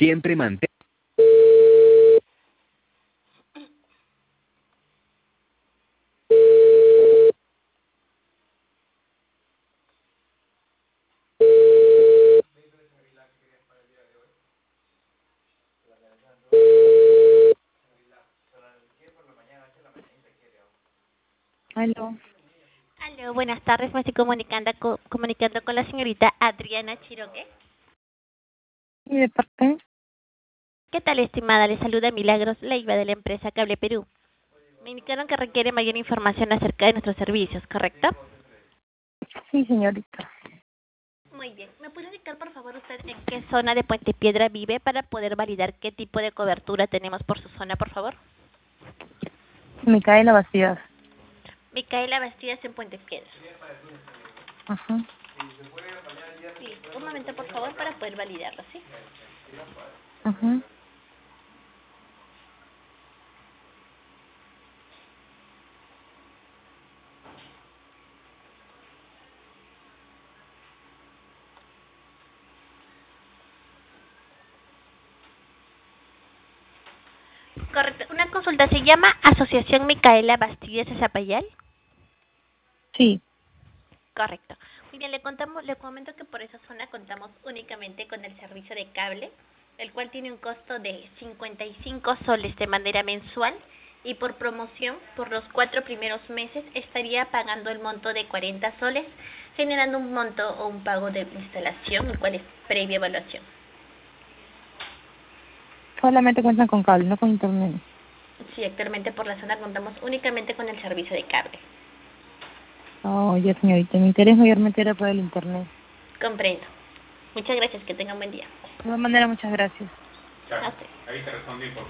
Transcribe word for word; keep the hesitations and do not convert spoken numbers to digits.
Siempre mantén. Aló. Aló, buenas tardes. Me estoy comunicando, co- comunicando con la señorita Adriana Chiroque. ¿Y de parte? ¿Qué tal, estimada? Le saluda Milagros Leiva de la empresa Cable Perú. Me indicaron que requiere mayor información acerca de nuestros servicios, ¿correcto? Sí, señorita. Muy bien. ¿Me puede indicar, por favor, usted en qué zona de Puente Piedra vive para poder validar qué tipo de cobertura tenemos por su zona, por favor? Micaela Bastidas. Micaela Bastidas en Puente Piedra. Ajá. Sí, un momento, por favor, para poder validarlo, ¿sí? Ajá. Correcto. Una consulta. ¿Se llama Asociación Micaela Bastidas de Zapayal? Sí. Correcto. Muy bien, le contamos, le comento que por esa zona contamos únicamente con el servicio de cable, el cual tiene un costo de cincuenta y cinco soles de manera mensual y por promoción, por los cuatro primeros meses, estaría pagando el monto de cuarenta soles, generando un monto o un pago de instalación, el cual es previa evaluación. Solamente cuentan con cable, no con internet. Sí, actualmente por la zona contamos únicamente con el servicio de cable. Oh, ya, señorita. Mi interés mayormente era por el internet. Comprendo. Muchas gracias, que tenga un buen día. De todas maneras, muchas gracias. A usted. Ahí te respondí por